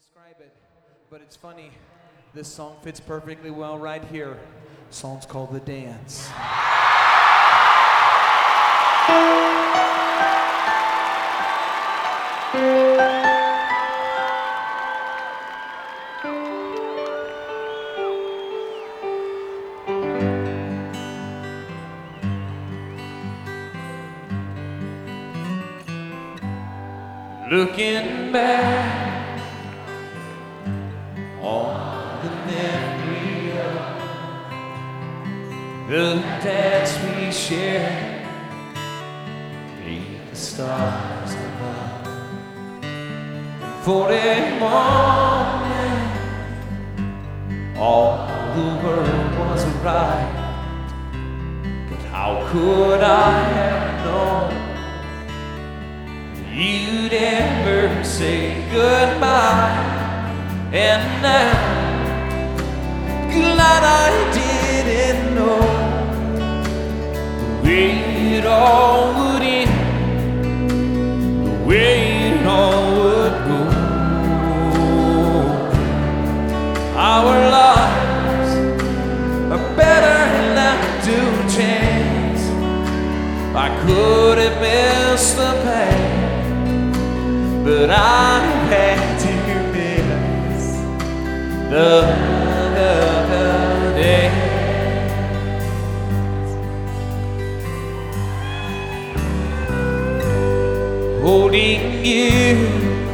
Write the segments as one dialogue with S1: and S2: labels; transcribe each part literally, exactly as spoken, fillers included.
S1: describe it, but it's funny. This song fits perfectly well right here. The song's called The Dance. Looking back on the memory of the dance we shared beneath the stars above. And for a moment, all the world was right. But how could I have known you'd ever say goodbye? And now, glad I didn't know the way it all would end, the way it all would go. Our lives are better left to chance. I could have missed the pain, but I had to miss the, the, the dance. Holding you,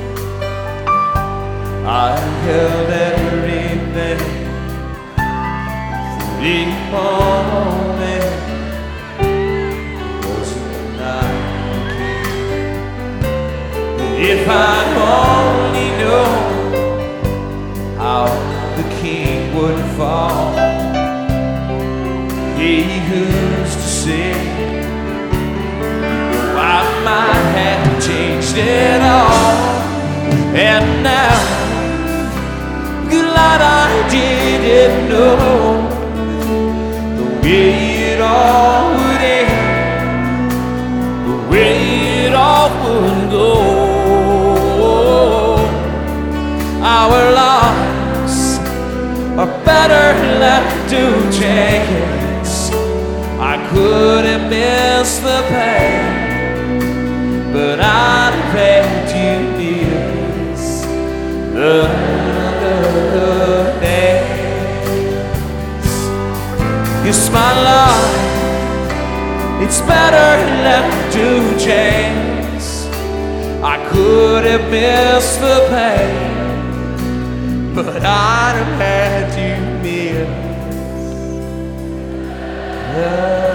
S1: I held everything for the moment. Wasn't I if I only knew how the king would fall? He used to say, oh, I might have changed it all. And now, glad I didn't know the way it all would end, the way it all would go. Our lives are better left to chance. I could have missed the pain, but I'd have had to miss the, the dance. It's my life, it's better left to chance. I could have missed the pain, but I'd have had to miss the